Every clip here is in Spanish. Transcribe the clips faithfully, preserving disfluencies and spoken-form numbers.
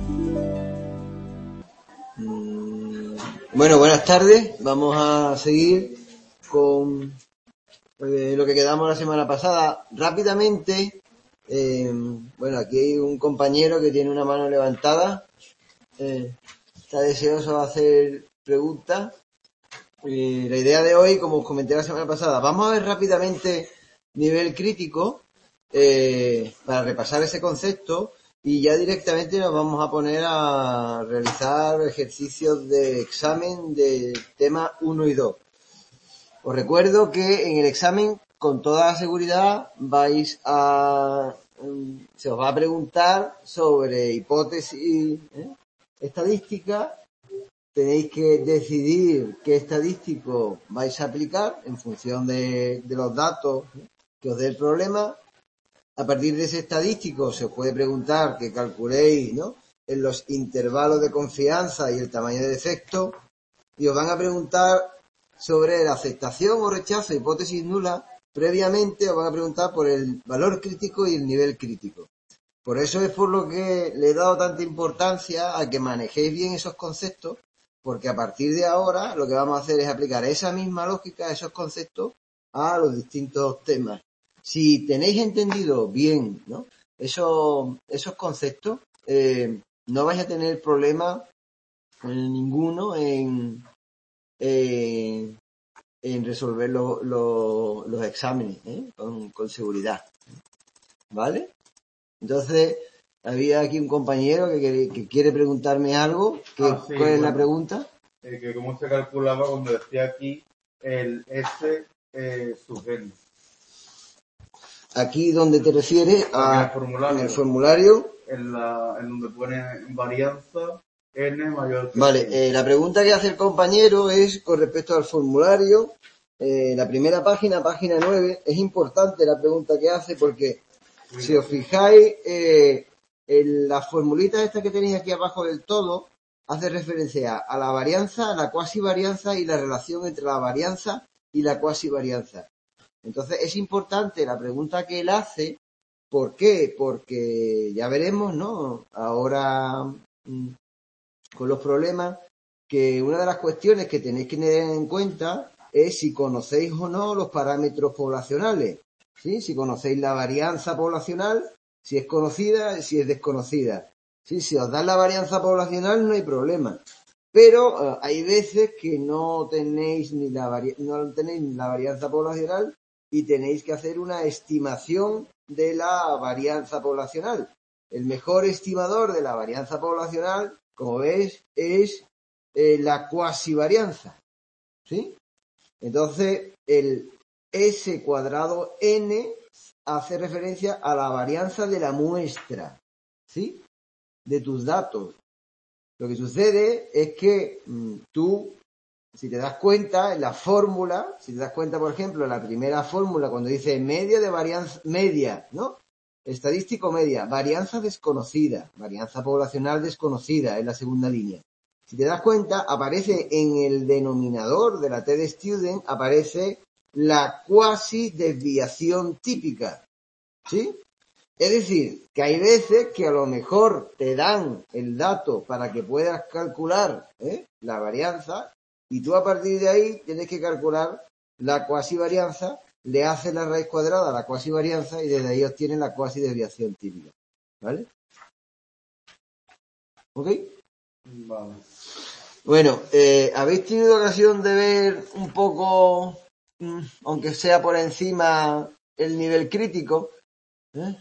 Bueno, buenas tardes. Vamos a seguir con eh, lo que quedamos la semana pasada. Rápidamente, eh, bueno, aquí hay un compañero que tiene una mano levantada. Eh, está deseoso de hacer preguntas. Eh, la idea de hoy, como os comenté la semana pasada, vamos a ver rápidamente nivel crítico eh, para repasar ese concepto. Y ya directamente nos vamos a poner a realizar ejercicios de examen de temas uno y dos. Os recuerdo que en el examen, con toda seguridad, vais a se os va a preguntar sobre hipótesis ¿eh? estadística. Tenéis que decidir qué estadístico vais a aplicar en función de, de los datos ¿eh? que os dé el problema. A partir de ese estadístico se os puede preguntar que calculéis, ¿no?, en los intervalos de confianza y el tamaño de defecto, y os van a preguntar sobre la aceptación o rechazo de hipótesis nulas. Previamente os van a preguntar por el valor crítico y el nivel crítico. Por eso es por lo que le he dado tanta importancia a que manejéis bien esos conceptos, porque a partir de ahora lo que vamos a hacer es aplicar esa misma lógica, esos conceptos, a los distintos temas. Si tenéis entendido bien, ¿no?, esos, esos conceptos, eh, no vais a tener problema eh, ninguno en, eh, en resolver lo, lo, los exámenes ¿eh? con, con seguridad. ¿Vale? Entonces, había aquí un compañero que quiere, que quiere preguntarme algo. ¿Qué, ah, sí, ¿Cuál es bueno, la pregunta? Eh, que cómo se calculaba cuando decía aquí el S eh, sub n. Aquí donde te refieres a, en el formulario, en el formulario. En, la, en donde pone varianza n mayor que Vale, eh, la pregunta que hace el compañero es con respecto al formulario. Eh, la primera página, página nueve, es importante la pregunta que hace porque sí, si os fijáis, eh, en las formulitas estas que tenéis aquí abajo del todo, hace referencia a la varianza, a la cuasi varianza y la relación entre la varianza y la cuasi varianza. Entonces es importante la pregunta que él hace. ¿Por qué? Porque ya veremos, ¿no?, ahora mmm, con los problemas, que una de las cuestiones que tenéis que tener en cuenta es si conocéis o no los parámetros poblacionales, ¿sí? Si conocéis la varianza poblacional, si es conocida, si es desconocida. ¿Sí? Si os dan la varianza poblacional no hay problema. Pero uh, hay veces que no tenéis ni la vari- no tenéis ni la varianza poblacional y tenéis que hacer una estimación de la varianza poblacional. El mejor estimador de la varianza poblacional, como veis, es eh, la cuasi varianza, ¿sí? Entonces, el S cuadrado n hace referencia a la varianza de la muestra, ¿sí?, de tus datos. Lo que sucede es que mmm, tú, si te das cuenta, en la fórmula, si te das cuenta, por ejemplo, en la primera fórmula, cuando dice media de varianza, media, ¿no?, estadístico media, varianza desconocida, varianza poblacional desconocida, en la segunda línea. Si te das cuenta, aparece en el denominador de la TestStudent, aparece la cuasi desviación típica, ¿sí? Es decir, que hay veces que a lo mejor te dan el dato para que puedas calcular ¿eh? la varianza, y tú a partir de ahí tienes que calcular la cuasi varianza, le haces la raíz cuadrada a la cuasi varianza y desde ahí obtienes la cuasi desviación típica. ¿Vale? ¿Ok? Vale. Bueno, eh, ¿habéis tenido ocasión de ver un poco, mmm, aunque sea por encima, el nivel crítico? ¿Eh?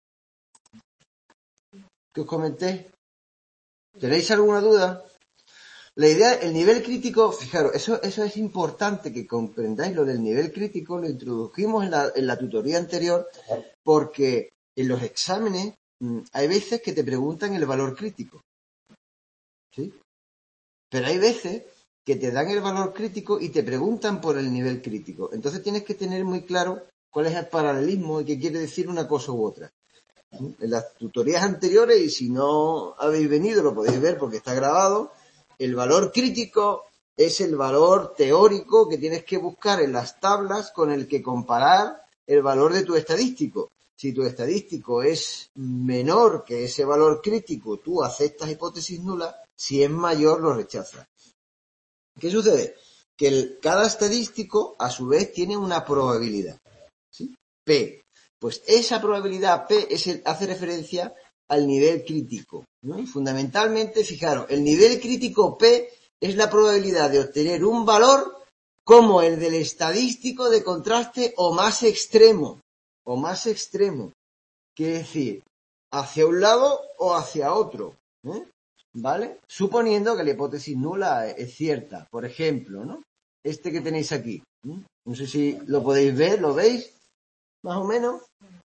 ¿Qué os comenté? ¿Tenéis alguna duda? La idea, el nivel crítico, fijaros, eso, eso es importante que comprendáis lo del nivel crítico, lo introdujimos en la, en la tutoría anterior, porque en los exámenes mmm, hay veces que te preguntan el valor crítico, ¿sí? Pero hay veces que te dan el valor crítico y te preguntan por el nivel crítico. Entonces tienes que tener muy claro cuál es el paralelismo y qué quiere decir una cosa u otra. En las tutorías anteriores, y si no habéis venido lo podéis ver porque está grabado, el valor crítico es el valor teórico que tienes que buscar en las tablas con el que comparar el valor de tu estadístico. Si tu estadístico es menor que ese valor crítico, tú aceptas hipótesis nula. Si es mayor, lo rechazas. ¿Qué sucede? Que el, cada estadístico, a su vez, tiene una probabilidad, ¿sí? P. Pues esa probabilidad P es el, hace referencia al nivel crítico, ¿no? Y fundamentalmente, fijaros, el nivel crítico P es la probabilidad de obtener un valor como el del estadístico de contraste o más extremo, o más extremo, quiere decir, hacia un lado o hacia otro, ¿eh? ¿Vale? Suponiendo que la hipótesis nula es cierta, por ejemplo, ¿no? Este que tenéis aquí, ¿eh? No sé si lo podéis ver, ¿lo veis? Más o menos.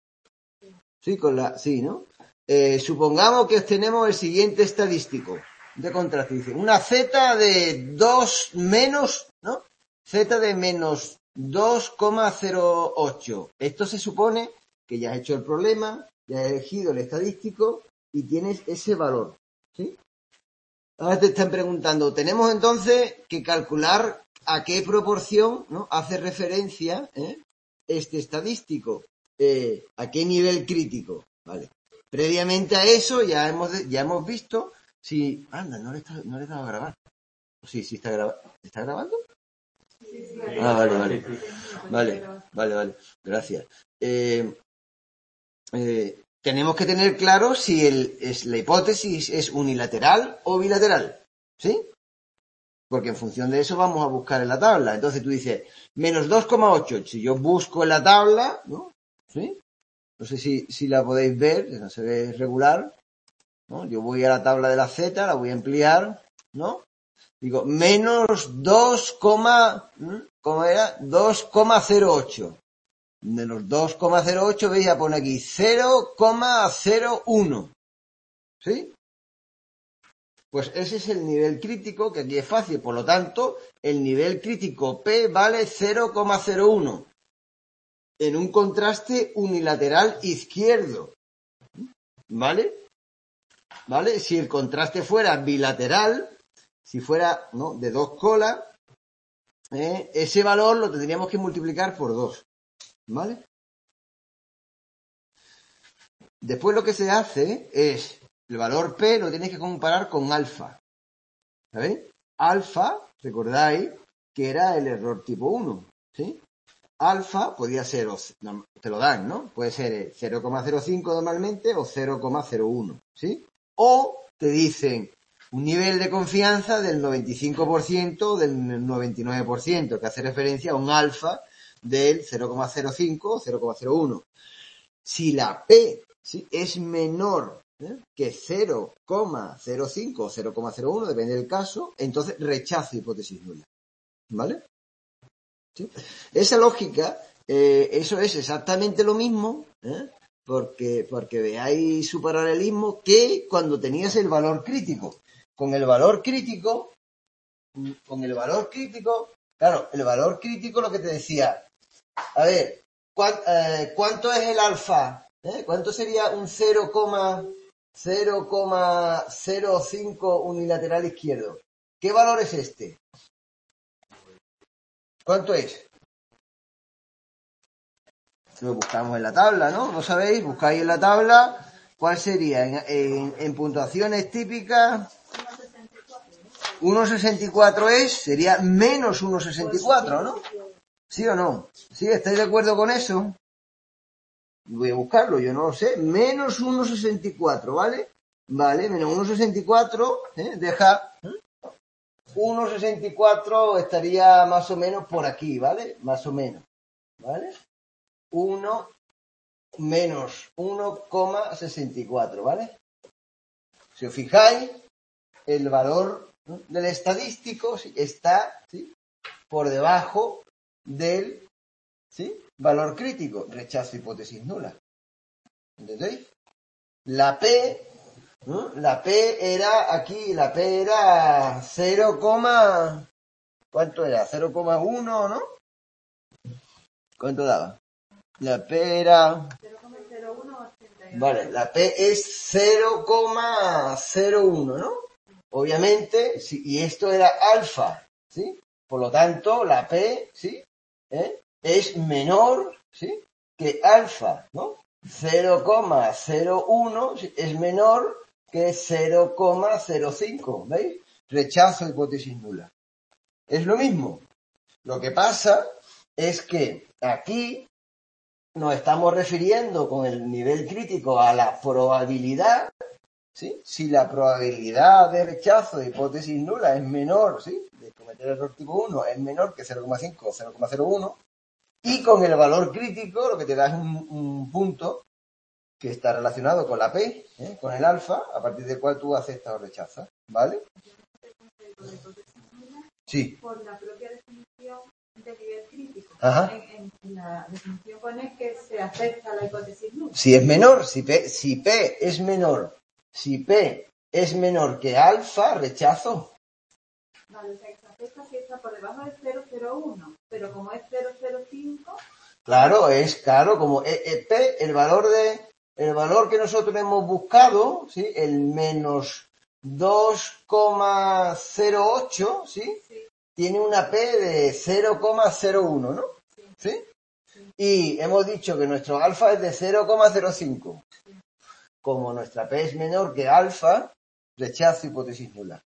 Sí, con la, sí, ¿no? Eh, supongamos que obtenemos el siguiente estadístico de contraste. Dice, una Z de dos menos, ¿no? Z de menos dos coma cero ocho. Esto se supone que ya has hecho el problema, ya has elegido el estadístico y tienes ese valor, ¿sí? Ahora te están preguntando, tenemos entonces que calcular a qué proporción, ¿no? hace referencia, ¿eh? este estadístico, eh, a qué nivel crítico, ¿vale? Previamente a eso ya hemos ya hemos visto si, anda, no le está, no le he dado a grabar. Sí, sí está grabando. ¿Está grabando? Ah, vale, vale. Vale, vale, vale. Gracias. Eh, eh, tenemos que tener claro si el, es, la hipótesis es unilateral o bilateral, ¿sí? Porque en función de eso vamos a buscar en la tabla. Entonces tú dices, menos dos coma ocho. Si yo busco en la tabla, ¿no? ¿Sí? No sé si, si la podéis ver, no se ve regular, ¿no? Yo voy a la tabla de la Z, la voy a ampliar, ¿no? Digo, menos dos, ¿cómo era? dos coma cero ocho. Menos dos coma cero ocho, veis, ya pone aquí cero coma cero uno. ¿Sí? Pues ese es el nivel crítico, que aquí es fácil. Por lo tanto, el nivel crítico P vale cero coma cero uno. En un contraste unilateral izquierdo. ¿Vale? ¿Vale? Si el contraste fuera bilateral, si fuera, ¿no?, de dos colas, ¿eh? ese valor lo tendríamos que multiplicar por dos. ¿Vale? Después lo que se hace es, el valor P lo tienes que comparar con alfa. ¿Sabéis? Alfa, recordáis, que era el error tipo uno. ¿Sí? Alfa podía ser, te lo dan, ¿no? Puede ser cero coma cero cinco normalmente o cero coma cero uno. ¿Sí? O te dicen un nivel de confianza del noventa y cinco por ciento o del noventa y nueve por ciento, que hace referencia a un alfa del cero coma cero cinco o cero coma cero uno. Si la P, ¿sí?, es menor, ¿eh?, que cero coma cero cinco o cero coma cero uno, depende del caso, entonces rechazo hipótesis nula. ¿Vale? ¿Sí? Esa lógica, eh, eso es exactamente lo mismo, ¿eh?, porque, porque veáis su paralelismo, que cuando tenías el valor crítico. Con el valor crítico, con el valor crítico, claro, el valor crítico lo que te decía, a ver, ¿cuánto, eh, ¿cuánto es el alfa? ¿Eh? ¿Cuánto sería un cero coma cero cinco unilateral izquierdo? ¿Qué valor es este? ¿Cuánto es? Lo buscamos en la tabla, ¿no? ¿No sabéis? Buscáis en la tabla. ¿Cuál sería? En, en, en puntuaciones típicas, uno coma sesenta y cuatro es, sería menos uno coma sesenta y cuatro, ¿no? ¿Sí o no? ¿Sí? ¿Estáis de acuerdo con eso? Voy a buscarlo, yo no lo sé. Menos uno coma sesenta y cuatro, ¿vale? Vale, menos uno coma sesenta y cuatro, ¿eh? Deja uno coma sesenta y cuatro, estaría más o menos por aquí, ¿vale? Más o menos, ¿vale? uno menos uno coma sesenta y cuatro, ¿vale? Si os fijáis, el valor, ¿no?, del estadístico, ¿sí?, está, ¿sí?, por debajo del, ¿sí?, valor crítico. Rechazo hipótesis nula. ¿Entendéis? La P, ¿no?, la P era aquí, la P era cero, ¿cuánto era? cero coma uno, ¿no? ¿Cuánto daba? La P era... Vale, la P es cero coma cero uno, ¿no? Obviamente, sí, y esto era alfa, ¿sí? Por lo tanto, la P, ¿sí?, ¿eh?, es menor, ¿sí?, que alfa, ¿no? cero coma cero uno es menor que cero coma cero cinco, ¿veis? Rechazo hipótesis nula. Es lo mismo. Lo que pasa es que aquí nos estamos refiriendo con el nivel crítico a la probabilidad, ¿sí? Si la probabilidad de rechazo de hipótesis nula es menor, ¿sí?, de cometer error tipo uno es menor que cero coma cinco o cero coma cero uno, y con el valor crítico lo que te da es un, un punto que está relacionado con la P, ¿eh?, con el alfa, a partir del cual tú aceptas o rechazas, ¿vale? Sí. Por la propia definición de nivel crítico. Ajá. En, en la definición pone que se acepta la hipótesis nula. Si es menor, si P, si P es menor, si P es menor que alfa, rechazo. Vale, o sea, que se acepta si está por debajo de cero coma cero uno, pero como es cero coma cero cinco... Claro, es claro, como e, e, P, el valor de el valor que nosotros hemos buscado, ¿sí?, el menos dos coma cero ocho, ¿sí?, Sí. tiene una P de cero coma cero uno, ¿no? ¿Sí? ¿Sí? Sí. Y hemos dicho que nuestro alfa es de cero coma cero cinco. Sí. Como nuestra P es menor que alfa, rechazo hipótesis nula.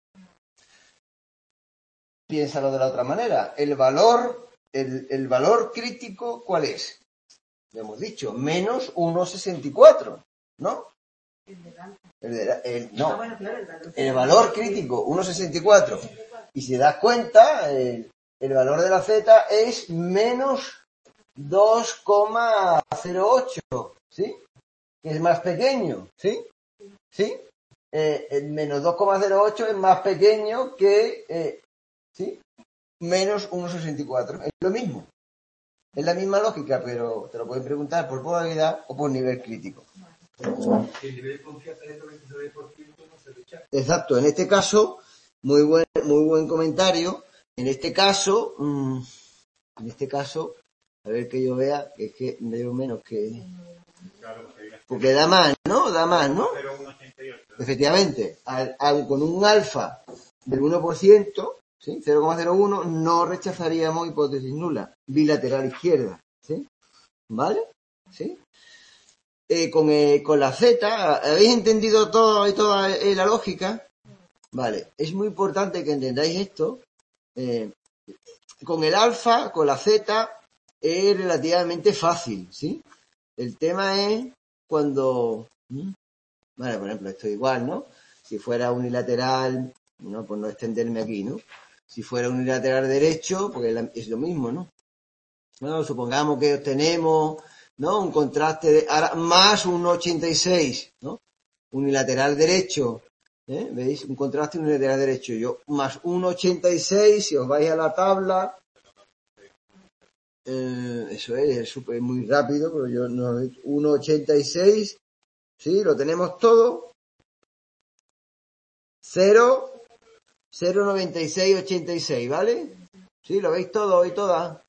Piénsalo de la otra manera. El valor, el, el valor crítico, ¿cuál es? Lo hemos dicho, menos uno coma sesenta y cuatro, ¿no? El de alfa. El de, el, no, ah, bueno, claro, el valor, el valor crítico, uno coma sesenta y cuatro. Y si te das cuenta, el, el valor de la Z es menos dos coma cero ocho, ¿sí? Que es más pequeño, ¿sí? ¿Sí? Eh, el menos dos coma cero ocho es más pequeño que, eh, ¿sí?, menos uno coma sesenta y cuatro. Es lo mismo. Es la misma lógica, pero te lo pueden preguntar por probabilidad o por nivel crítico. El nivel de confianza de veintinueve por ciento no se rechaza. Exacto. En este caso, muy buen, muy buen comentario. En este caso, mmm, en este caso, a ver que yo vea, que es que veo menos que... Porque da más, ¿no? Da más, ¿no? Efectivamente, al, al, con un alfa del uno por ciento, ¿sí?, cero coma cero uno, no rechazaríamos hipótesis nula, bilateral izquierda, ¿sí? ¿Vale? ¿Sí? Eh, con, eh, con la Z, ¿habéis entendido todo y toda eh, la lógica? Vale, es muy importante que entendáis esto. Eh, con el alfa, con la Z, es relativamente fácil, ¿sí? El tema es cuando... ¿hmm? Vale, por ejemplo, esto igual, ¿no? Si fuera unilateral, no, por no extenderme aquí, ¿no? Si fuera unilateral derecho, porque es lo mismo, ¿no? Bueno, supongamos que obtenemos, ¿no?, un contraste de ahora, más un ochenta y seis, ¿no? Unilateral derecho, ¿eh? ¿Veis? Un contraste unilateral derecho. Yo, más un ochenta y seis, si os vais a la tabla, eh, eso es, es súper muy rápido, pero yo no, uno ochenta y seis, ¿sí? Lo tenemos todo. cero, cero noventa y seis ochenta y seis, ¿vale? ¿Sí? ¿Lo veis todo y todas?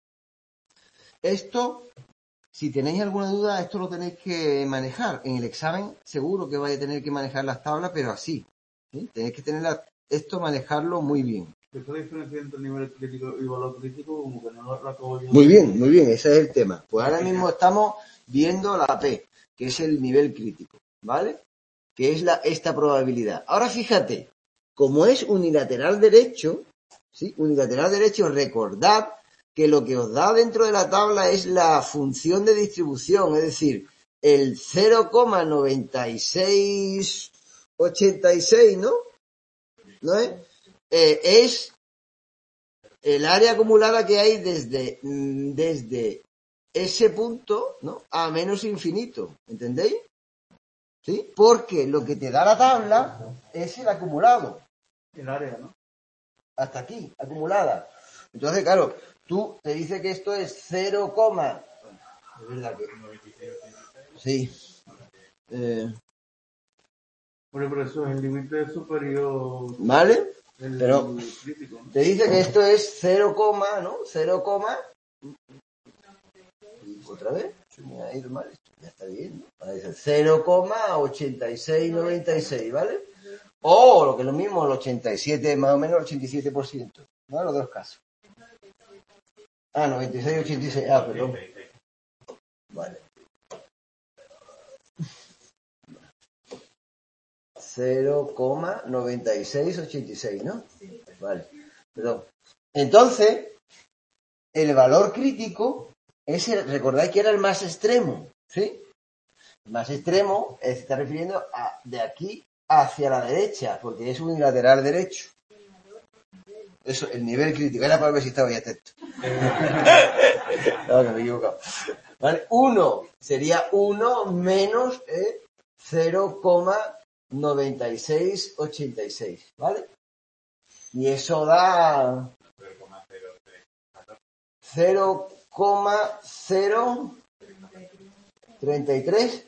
Esto, si tenéis alguna duda, esto lo tenéis que manejar. En el examen seguro que vais a tener que manejar las tablas, pero así, ¿sí? Tenéis que tener la, esto, manejarlo muy bien. ¿Esta diferencia entre nivel crítico y valor crítico? Como que no la acabo yo. Muy bien, muy bien, ese es el tema. Pues ahora mismo estamos viendo la P, que es el nivel crítico, ¿vale? Que es la, esta probabilidad. Ahora fíjate, como es unilateral derecho, ¿sí? Unilateral derecho, recordad que lo que os da dentro de la tabla es la función de distribución, es decir, el cero coma noventa y seis ochenta y seis, ¿no? ¿No es? Eh, es el área acumulada que hay desde, desde ese punto, ¿no?, a menos infinito, ¿entendéis? ¿Sí? Porque lo que te da la tabla es el acumulado. El área, ¿no? Hasta aquí, acumulada. Entonces, claro, tú te dice que esto es cero, es verdad que... Sí. Eh... Bueno, pero eso es el límite superior. ¿Vale? El Pero crítico, ¿no? te dice que esto es cero, ¿no? cero, otra vez, se me ha ido mal esto, ya está bien, ¿no? cero coma ochenta y seis noventa y seis, ¿vale? O lo que es lo mismo, el ochenta y siete, más o menos el ochenta y siete por ciento, ¿no? Los dos casos. Ah, noventa y seis ochenta y seis, ah, perdón. Vale. cero coma noventa y seis ochenta y seis, ¿no? Vale, perdón. Entonces, el valor crítico es el, recordáis que era el más extremo, ¿sí? El más extremo se está refiriendo a, de aquí hacia la derecha, porque es unilateral derecho. Eso, el nivel crítico. Era para ver si estaba ya texto. No, que me he equivocado. ¿Vale? uno sería uno menos eh, cero coma noventa y seis ochenta y seis, ¿vale? Y eso da cero coma cero treinta y tres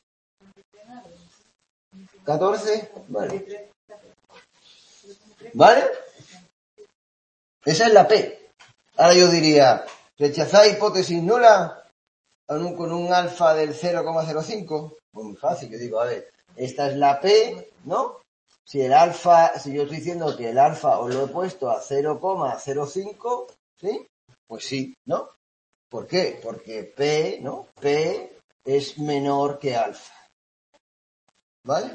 catorce, vale. ¿Vale? Esa es la P. Ahora yo diría, ¿rechazar hipótesis nula con un, con un alfa del cero coma cero cinco? Pues muy fácil, yo digo, a ver, esta es la P, ¿no? Si el alfa, si yo estoy diciendo que el alfa os lo he puesto a cero coma cero cinco, ¿sí? Pues sí, ¿no? ¿Por qué? Porque P, ¿no? P es menor que alfa. ¿Vale?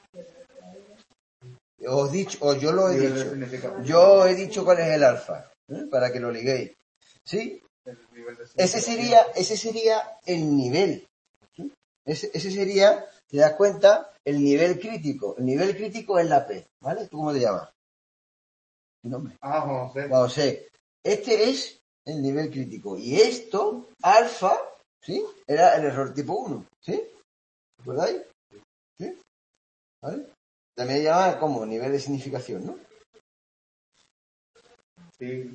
Os dicho, o yo lo he dicho. Yo he dicho cuál es el alfa, ¿eh? Para que lo liguéis. ¿Sí? Ese sería, ese sería el nivel. ¿Sí? Ese, ese sería, te das cuenta, el nivel crítico. El nivel crítico es la P, ¿vale? ¿Tú cómo te llamas? ¿Tu nombre? Ah, Juan José. Juan José. Este es el nivel crítico. Y esto, alfa, ¿sí? Era el error tipo uno, ¿sí? ¿Recordáis? ¿Sí? ¿Vale? También se llama como nivel de significación, ¿no? Sí.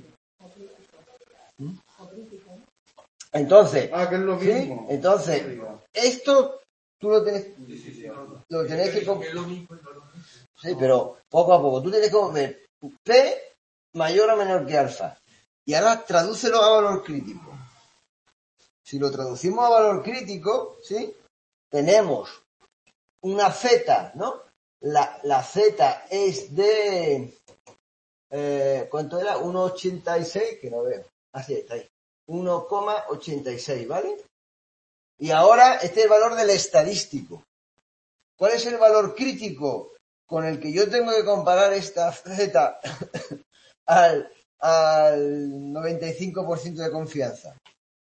Entonces, Ah, que es lo ¿sí? mismo. Entonces, esto tú lo tenés, Sí, sí, sí. lo tenés que... comp- Es lo mismo y no lo mismo. Sí, pero poco a poco. Tú tienes que ver P mayor o menor que alfa. Y ahora tradúcelo a valor crítico. Si lo traducimos a valor crítico, ¿sí? Tenemos una Z, ¿no? La, la Z es de... Eh, ¿Cuánto era? uno coma ochenta y seis, que no veo. Así está ahí. uno coma ochenta y seis, ¿vale? Y ahora este es el valor del estadístico. ¿Cuál es el valor crítico con el que yo tengo que comparar esta Z al, al noventa y cinco por ciento de confianza?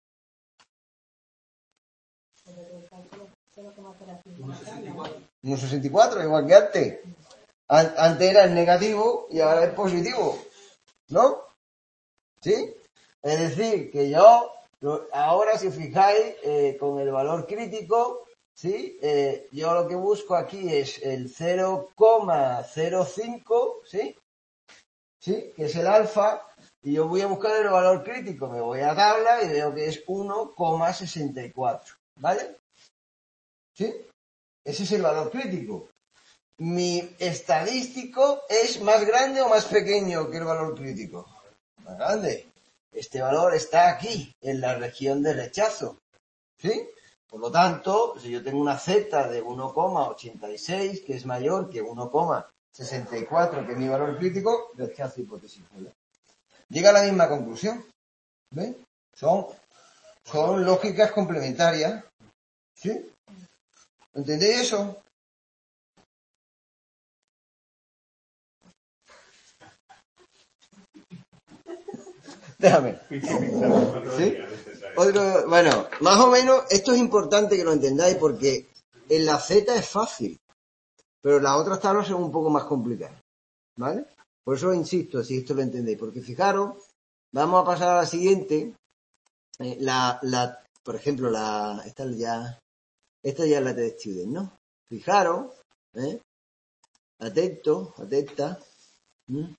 uno coma sesenta y cuatro, igual que antes. An- Antes era el negativo y ahora es positivo, ¿no? ¿Sí? Es decir, que yo, lo- ahora si os fijáis, eh, con el valor crítico, ¿sí? Eh, yo lo que busco aquí es el cero coma cero cinco, ¿sí? ¿Sí? Que es el alfa, y yo voy a buscar el valor crítico. Me voy a tabla y veo que es uno coma sesenta y cuatro, ¿vale? ¿Sí? Ese es el valor crítico. ¿Mi estadístico es más grande o más pequeño que el valor crítico? Más grande. Este valor está aquí, en la región de rechazo. ¿Sí? Por lo tanto, si yo tengo una Z de uno coma ochenta y seis, que es mayor que uno coma sesenta y cuatro, que es mi valor crítico, rechazo hipótesis nula. Llega a la misma conclusión. ¿Ven? Son, son lógicas complementarias. ¿Sí? ¿Entendéis eso? Déjame. ¿Sí? Otro, bueno, más o menos, esto es importante que lo entendáis porque en la Z es fácil, pero las otras tablas son un poco más complicadas. ¿Vale? Por eso insisto, si esto lo entendéis, porque fijaros, vamos a pasar a la siguiente. Eh, la, la, por ejemplo, la, esta ya, esta ya es la de Student, ¿no? Fijaros, ¿eh? Atento, atenta. ¿Mm?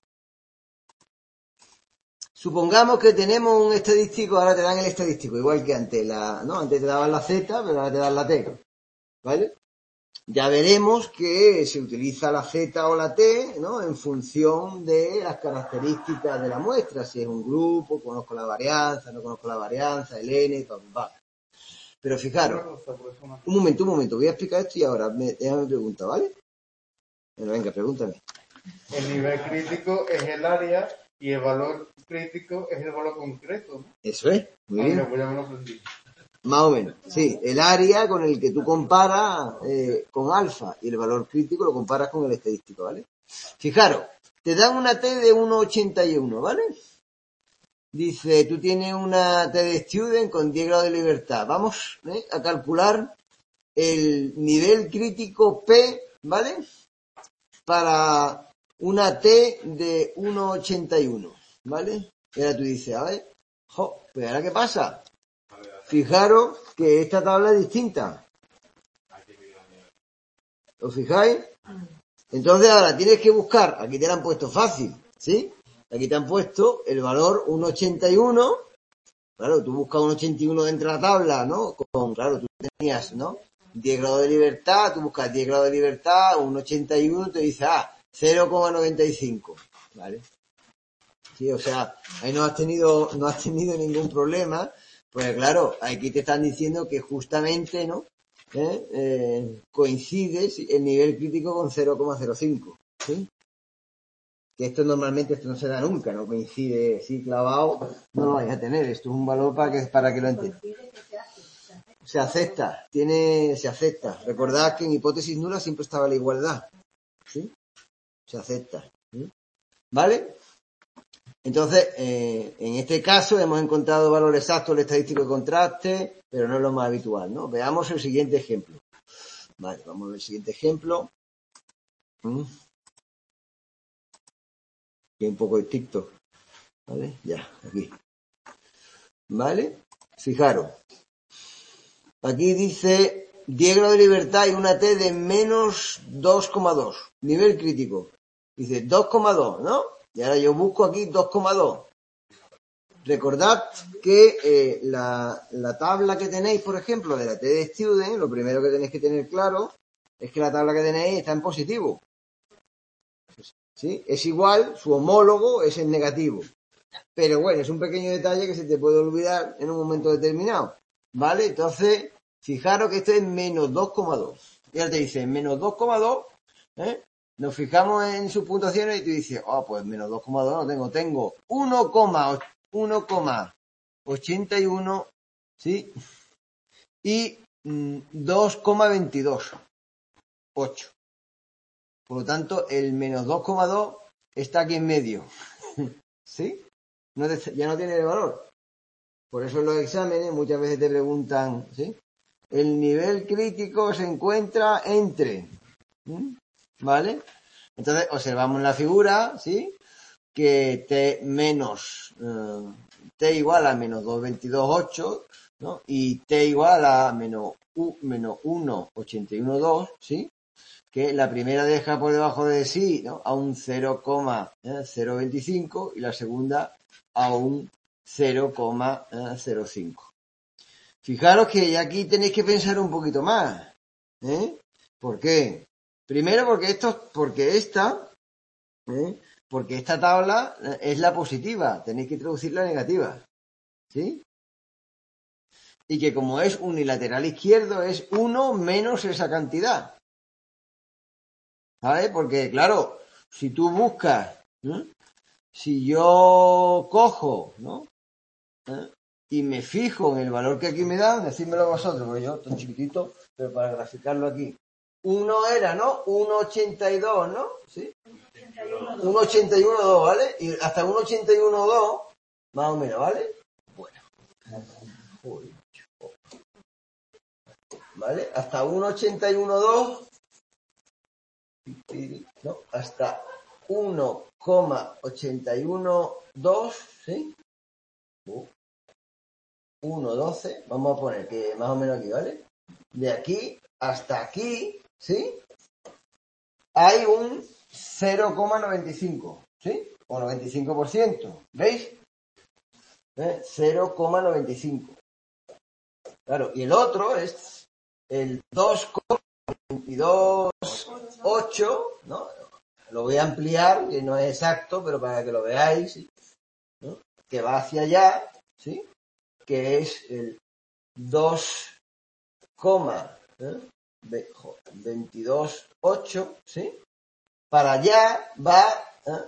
Supongamos que tenemos un estadístico, ahora te dan el estadístico, igual que antes, la, ¿no? Antes te daban la Z, pero ahora te dan la T, ¿vale? Ya veremos que se utiliza la Z o la T, ¿no? En función de las características de la muestra, si es un grupo, conozco la varianza, no conozco la varianza, el N, pa, pa, pa. Pero fijaros, un momento, un momento, voy a explicar esto y ahora me, déjame preguntar, ¿vale? Bueno, venga, pregúntame. El nivel crítico es el área y el valor crítico es el valor concreto, ¿no? Eso es, muy Ah, bien. mira, pues ya me lo aprendí. Más o menos, sí. El área con el que tú comparas eh, con alfa y el valor crítico lo comparas con el estadístico, ¿vale? Fijaros, te dan una T de uno coma ochenta y uno, ¿vale? Dice, tú tienes una T de student con diez grados de libertad. Vamos ¿eh? a calcular el nivel crítico P, ¿vale? Para una T de uno coma ochenta y uno, ¿vale? Y ahora tú dices, a ver, jo, pues ahora ¿qué pasa? Fijaros que esta tabla es distinta. ¿Os fijáis? Entonces ahora tienes que buscar, aquí te la han puesto fácil, ¿sí? Aquí te han puesto el valor uno coma ochenta y uno. Claro, tú buscas uno coma ochenta y uno dentro de la tabla, ¿no? Con, claro, tú tenías, ¿no? diez grados de libertad, tú buscas diez grados de libertad, uno coma ochenta y uno, te dice, ah, cero coma noventa y cinco, ¿vale? Sí, o sea, ahí no has tenido, no has tenido ningún problema, pues claro, aquí te están diciendo que justamente, ¿no? ¿Eh? Eh, coincide el nivel crítico con cero coma cero cinco, ¿sí? Que esto normalmente esto no se da nunca, no coincide, sí, clavado, no lo vais a tener, esto es un valor para que, para que lo entiendas. Se acepta, tiene, se acepta. Recordad que en hipótesis nula siempre estaba la igualdad, ¿sí? Se acepta, ¿sí? ¿Vale? Entonces, eh, en este caso hemos encontrado valor exacto del estadístico de contraste, pero no es lo más habitual, ¿no? Veamos el siguiente ejemplo. Vale, vamos a ver el siguiente ejemplo. ¿Mm? Y un poco de TikTok. ¿Vale? Ya, aquí. ¿Vale? Fijaros. Aquí dice diez grados de libertad y una T de menos dos coma dos. Nivel crítico. Dice dos coma dos, ¿no? Y ahora yo busco aquí dos coma dos. Recordad que eh, la, la tabla que tenéis, por ejemplo, de la T de Student, lo primero que tenéis que tener claro es que la tabla que tenéis está en positivo. ¿Sí? Es igual, su homólogo es en negativo. Pero bueno, es un pequeño detalle que se te puede olvidar en un momento determinado. ¿Vale? Entonces, fijaros que esto es menos dos coma dos. Y ahora te dice menos dos coma dos, ¿eh? Nos fijamos en sus puntuaciones y tú dices, oh, pues menos dos coma dos no tengo, tengo uno coma ochenta y uno, ¿sí? Y mm, dos coma veintidós, ocho. Por lo tanto, el menos dos coma dos está aquí en medio. ¿Sí? No te, ya no tiene de valor. Por eso en los exámenes muchas veces te preguntan, ¿sí? El nivel crítico se encuentra entre, ¿sí? ¿Vale? Entonces observamos en la figura, ¿sí? Que T menos, eh, T igual a menos dos coma veintidós ocho, ¿no? Y T igual a menos, U, menos uno coma ochenta y uno dos, ¿sí? Que la primera deja por debajo de sí, ¿no? A un cero coma cero veinticinco y la segunda a un cero coma cero cinco. Fijaros que aquí tenéis que pensar un poquito más, ¿eh? ¿Por qué? Primero porque esto, porque esta, ¿eh? Porque esta tabla es la positiva, tenéis que introducir la negativa, ¿sí? Y que como es unilateral izquierdo es uno menos esa cantidad. ¿Sabes? Porque, claro, si tú buscas, ¿eh? Si yo cojo, ¿no? ¿Eh? Y me fijo en el valor que aquí me dan, decídmelo vosotros, porque yo, tan chiquitito, pero para graficarlo aquí. Uno era, ¿no? uno coma ochenta y dos, ¿no? ¿Sí? uno coma ochenta y uno coma dos, ¿vale? Y hasta uno coma ochenta y uno coma dos, más o menos, ¿vale? Bueno. ¿Vale? Hasta uno coma ochenta y uno coma dos, ¿no? Hasta uno coma ochenta y uno coma dos, ¿sí? uno coma doce, vamos a poner que más o menos aquí, ¿vale? De aquí hasta aquí, ¿sí? Hay un cero coma noventa y cinco, ¿sí? O noventa y cinco por ciento, ¿veis? ¿Eh? cero coma noventa y cinco. Claro, y el otro es el dos coma veintidós ocho, ¿no? Lo voy a ampliar, que no es exacto, pero para que lo veáis, ¿sí? ¿No? Que va hacia allá, ¿sí? Que es el dos coma veintidós ocho, ¿sí? Para allá va ¿eh?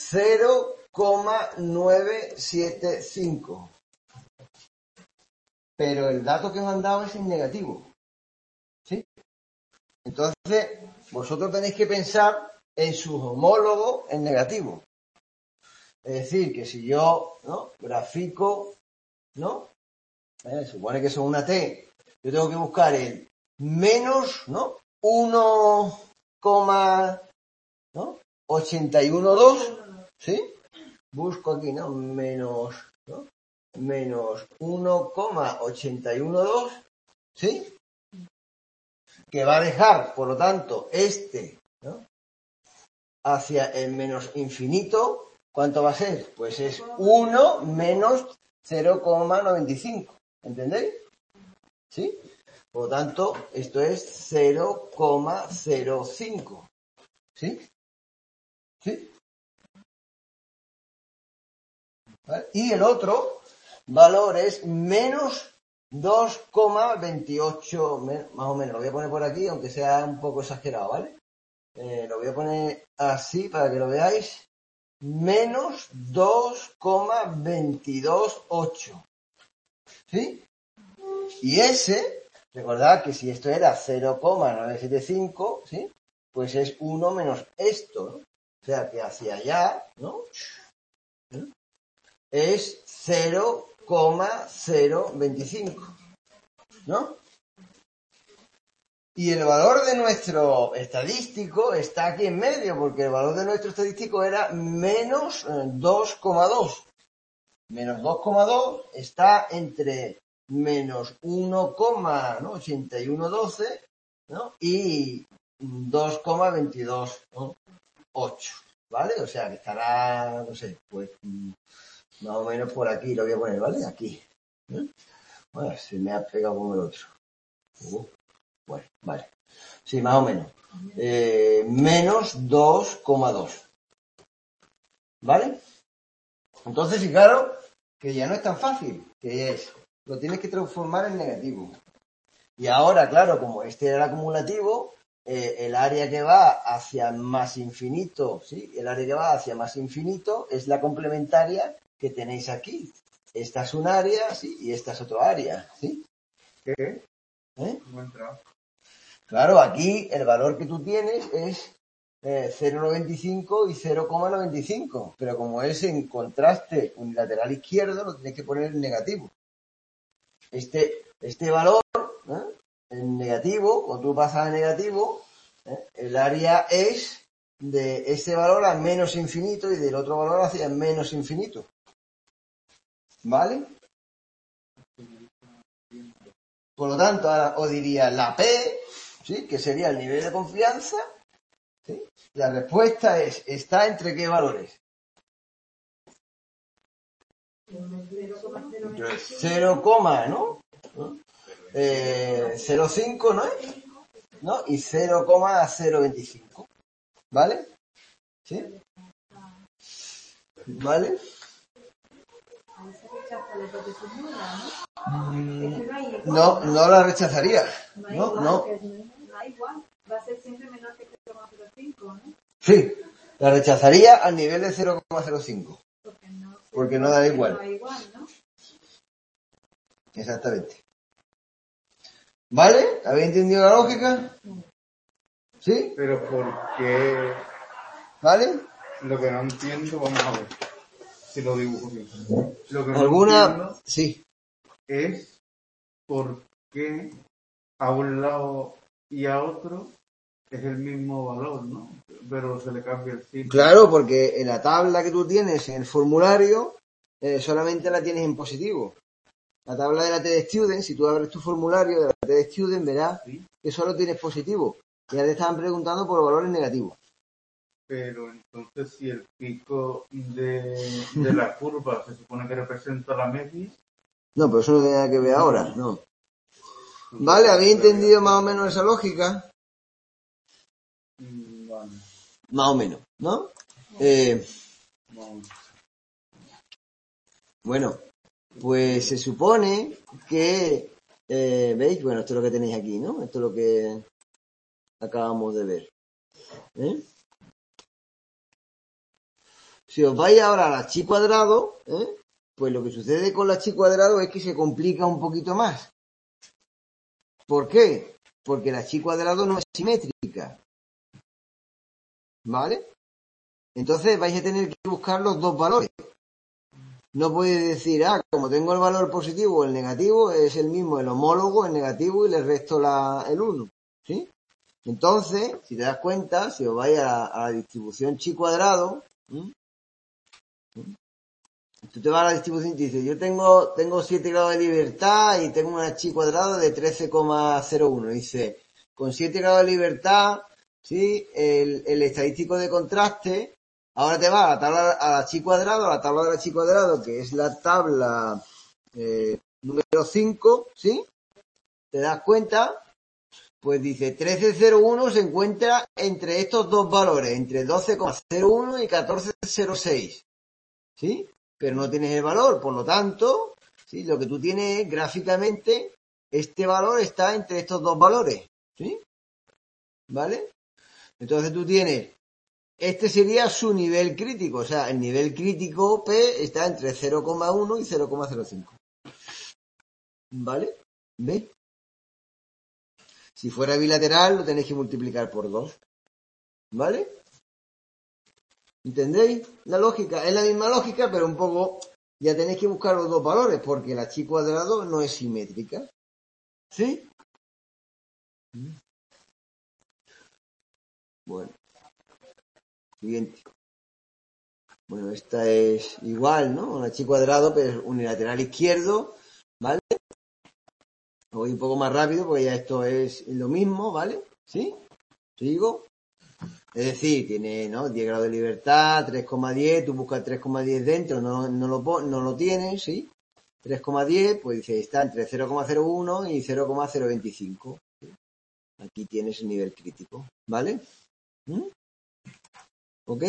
cero coma novecientos setenta y cinco. pero el dato que me han dado es en negativo. ¿Sí? Entonces, vosotros tenéis que pensar en sus homólogos en negativo. Es decir, que si yo, ¿no?, grafico, ¿no?, eh, supone que son una T, yo tengo que buscar el menos, ¿no?, uno coma ochenta y uno dos, ¿sí? Busco aquí, ¿no?, menos, ¿no?, menos uno coma ochenta y uno dos, ¿sí? Que va a dejar, por lo tanto, este, ¿no?, hacia el menos infinito. ¿Cuánto va a ser? Pues es uno menos cero coma noventa y cinco. ¿Entendéis? ¿Sí? Por lo tanto, esto es cero coma cero cinco. ¿Sí? ¿Sí? ¿Vale? Y el otro valor es menos dos coma veintiocho, más o menos. Lo voy a poner por aquí, aunque sea un poco exagerado, ¿vale? Eh, lo voy a poner así para que lo veáis. Menos dos coma veintidós ocho. ¿Sí? Y ese, recordad que si esto era cero coma novecientos setenta y cinco, ¿sí?, pues es uno menos esto, ¿no? O sea que hacia allá, ¿no?, es cero coma cero veinticinco, ¿no? Y el valor de nuestro estadístico está aquí en medio, porque el valor de nuestro estadístico era menos dos coma dos. Menos dos coma dos está entre menos uno coma ochenta y uno doce, ¿no?, y dos coma veintidós ocho, ¿vale? O sea que estará, no sé, pues más o menos por aquí, lo voy a poner, ¿vale? Aquí. ¿Eh? Bueno, se me ha pegado con el otro. Uh, bueno, vale. Sí, más o menos. Eh, menos dos coma dos. ¿Vale? Entonces, fijaros que ya no es tan fácil, que es, lo tienes que transformar en negativo. Y ahora, claro, como este era el acumulativo, eh, el área que va hacia más infinito, ¿sí? El área que va hacia más infinito es la complementaria que tenéis aquí. Esta es un área, ¿sí?, y esta es otro área, ¿sí? ¿Qué? ¿Eh? No he entrado. Claro, aquí el valor que tú tienes es eh, cero coma noventa y cinco y cero coma noventa y cinco, pero como es en contraste unilateral izquierdo, lo tienes que poner en negativo. Este, este valor, ¿eh?, en negativo, cuando tú pasas a negativo, ¿eh?, el área es de ese valor a menos infinito y del otro valor hacia menos infinito. ¿Vale? Por lo tanto, ahora os diría la P, ¿sí?, que sería el nivel de confianza, ¿sí? La respuesta es, ¿está entre qué valores? Entre cero, ¿no? Eh, cero coma cinco, ¿no es? ¿No? Y cero coma cero veinticinco. ¿Vale? ¿Sí? ¿Vale? No, no la rechazaría. No, no. Da igual, va a ser siempre menor que cero coma cero cinco, ¿no? Sí, la rechazaría al nivel de cero coma cero cinco. Porque no, Porque no da igual. No da igual, ¿no? Exactamente. ¿Vale? ¿Habéis entendido la lógica? ¿Sí? Pero ¿por qué? ¿Vale? Lo que no entiendo, vamos a ver si lo dibujo bien. Lo que no ¿Alguna? entiendo Sí. es por qué a un lado y a otro es el mismo valor, ¿no? Pero se le cambia el signo. Claro, porque en la tabla que tú tienes en el formulario eh, solamente la tienes en positivo. La tabla de la T D Student, si tú abres tu formulario de la T D Student, verás ¿Sí? que solo tienes positivo. Ya te estaban preguntando por valores negativos. Pero entonces si el pico de, de la curva se supone que representa la media. No, pero eso no tiene nada que ver ahora, no. Vale, ¿habéis entendido más o menos esa lógica? Vale. Más o menos, ¿no? Eh, Vale. bueno, pues se supone que, eh, ¿veis? Bueno, esto es lo que tenéis aquí, ¿no? Esto es lo que acabamos de ver. ¿Eh? Si os vais ahora a la chi cuadrado, ¿eh?, Pues lo que sucede con la chi cuadrado es que se complica un poquito más. ¿Por qué? Porque la chi cuadrado no es simétrica. ¿Vale? Entonces vais a tener que buscar los dos valores. No puedes decir, ah, como tengo el valor positivo o el negativo, es el mismo, el homólogo, el negativo, y le resto la, el uno. ¿Sí? Entonces, si te das cuenta, si os vais a, a la distribución chi cuadrado, ¿sí? Tú te vas a la distribución y te dices, yo tengo, tengo siete grados de libertad y tengo una chi cuadrada de trece coma cero uno. Dice, con siete grados de libertad, ¿sí? El, el estadístico de contraste, ahora te vas a la tabla, a la chi cuadrado, a la tabla de la chi cuadrado, que es la tabla eh, número cinco, ¿sí? ¿Te das cuenta? Pues dice, trece coma cero uno se encuentra entre estos dos valores, entre doce coma cero uno y catorce coma cero seis, ¿sí? Pero no tienes el valor, por lo tanto, ¿sí? Lo que tú tienes es, gráficamente, este valor está entre estos dos valores, ¿sí? ¿Vale? Entonces tú tienes, este sería su nivel crítico, o sea, el nivel crítico P está entre cero coma uno y cero coma cero cinco. ¿Vale? ¿Ve? Si fuera bilateral, lo tenéis que multiplicar por dos. ¿Vale? ¿Entendéis la lógica? Es la misma lógica, pero un poco ya tenéis que buscar los dos valores, porque la chi cuadrado no es simétrica. ¿Sí? Bueno. Siguiente. Bueno, esta es igual, ¿no? La chi cuadrado, pero unilateral izquierdo, ¿vale? Voy un poco más rápido, porque ya esto es lo mismo, ¿vale? ¿Sí? ¿Sigo? Es decir, tiene, ¿no? diez grados de libertad, tres coma diez, tú buscas tres coma diez dentro, no, no, lo, no lo tienes, ¿sí? tres coma diez, pues dice, está entre cero coma cero uno y cero coma cero veinticinco. ¿Sí? Aquí tienes el nivel crítico, ¿vale? ¿Mm? ¿Ok?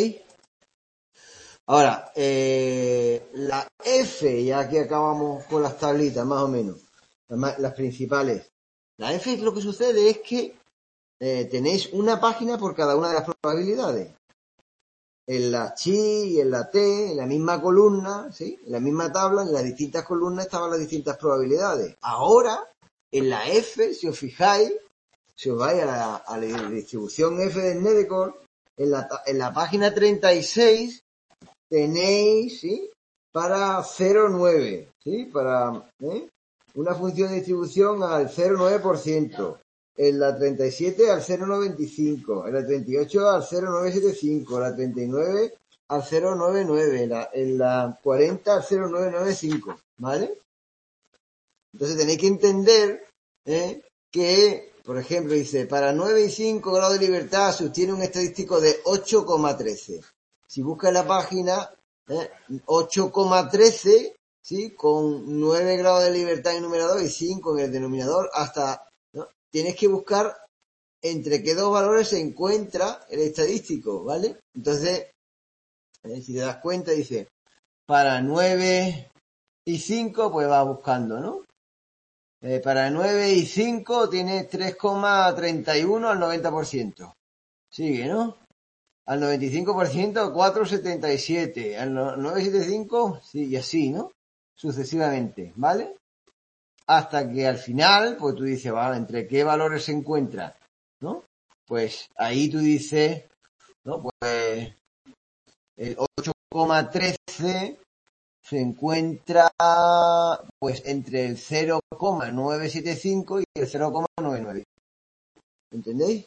Ahora, eh, la F, ya aquí acabamos con las tablitas, más o menos, las, las principales. La F, lo que sucede es que eh, tenéis una página por cada una de las probabilidades. En la chi y en la t, en la misma columna, ¿sí? En la misma tabla, en las distintas columnas estaban las distintas probabilidades. Ahora, en la F, si os fijáis, si os vais a la, a la distribución F del Nedecorn, en la, en la página treinta y seis tenéis, ¿sí? Para cero coma nueve, ¿sí? Para, ¿eh? Una función de distribución al cero coma nueve por ciento. En la treinta y siete al cero coma noventa y cinco, en la treinta y ocho al cero coma novecientos setenta y cinco, en la treinta y nueve al cero coma noventa y nueve, en la, en la cuarenta al cero coma novecientos noventa y cinco, ¿vale? Entonces tenéis que entender ¿eh? que, por ejemplo, dice, para nueve y cinco grados de libertad se obtiene un estadístico de ocho coma trece. Si buscas la página, ¿eh? ocho coma trece, ¿sí? Con nueve grados de libertad en el numerador y cinco en el denominador, hasta... Tienes que buscar entre qué dos valores se encuentra el estadístico, ¿vale? Entonces, eh, si te das cuenta, dice, para nueve y cinco, pues vas buscando, ¿no? Eh, para nueve y cinco tienes tres coma treinta y uno al noventa por ciento. Sigue, ¿no? Al noventa y cinco por ciento, cuatro coma setenta y siete. Al nueve coma setenta y cinco, sí, y así, ¿no? Sucesivamente, ¿vale? Hasta que al final, pues tú dices, vale, ¿entre qué valores se encuentra? ¿No? Pues ahí tú dices, ¿no? Pues el ocho coma trece se encuentra pues entre el cero coma novecientos setenta y cinco y el cero coma noventa y nueve. ¿Entendéis?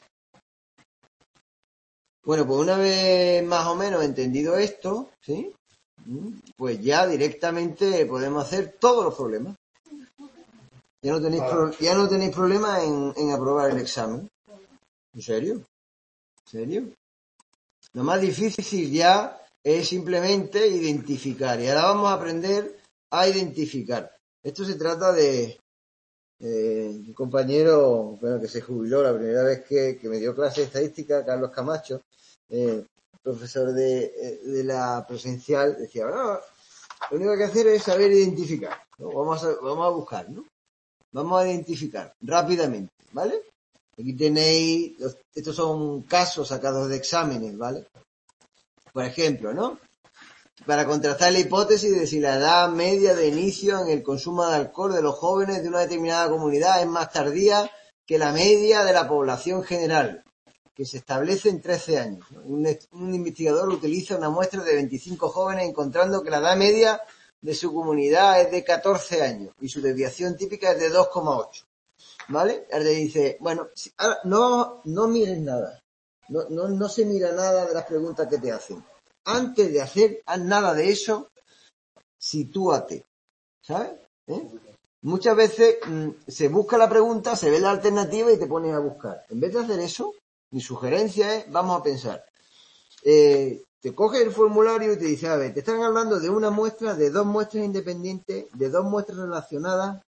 Bueno, pues una vez más o menos entendido esto, ¿sí? Pues ya directamente podemos hacer todos los problemas. Ya no tenéis, pro, ya no tenéis problema en, en aprobar el examen. ¿En serio? ¿En serio? Lo más difícil ya es simplemente identificar. Y ahora vamos a aprender a identificar. Esto se trata de eh, un compañero, bueno, que se jubiló la primera vez que, que me dio clase de estadística, Carlos Camacho, eh, profesor de, de la presencial, decía, bueno, lo único que hay que hacer es saber identificar, ¿no? Vamos a, vamos a buscar, ¿no? Vamos a identificar rápidamente, ¿vale? Aquí tenéis, estos son casos sacados de exámenes, ¿vale? Por ejemplo, ¿no? para contrastar la hipótesis de si la edad media de inicio en el consumo de alcohol de los jóvenes de una determinada comunidad es más tardía que la media de la población general, que se establece en trece años. Un, un investigador utiliza una muestra de veinticinco jóvenes encontrando que la edad media de su comunidad es de catorce años y su desviación típica es de dos coma ocho. ¿Vale? Ahora le dice, bueno, ahora no, no mires nada. No, no, no se mira nada de las preguntas que te hacen. Antes de hacer nada de eso, sitúate. ¿Sabes? ¿Eh? Muchas veces mmm, se busca la pregunta, se ve la alternativa y te pones a buscar. En vez de hacer eso, mi sugerencia es, vamos a pensar. Eh, te coges el formulario y te dice, a ver, te están hablando de una muestra, de dos muestras independientes, de dos muestras relacionadas.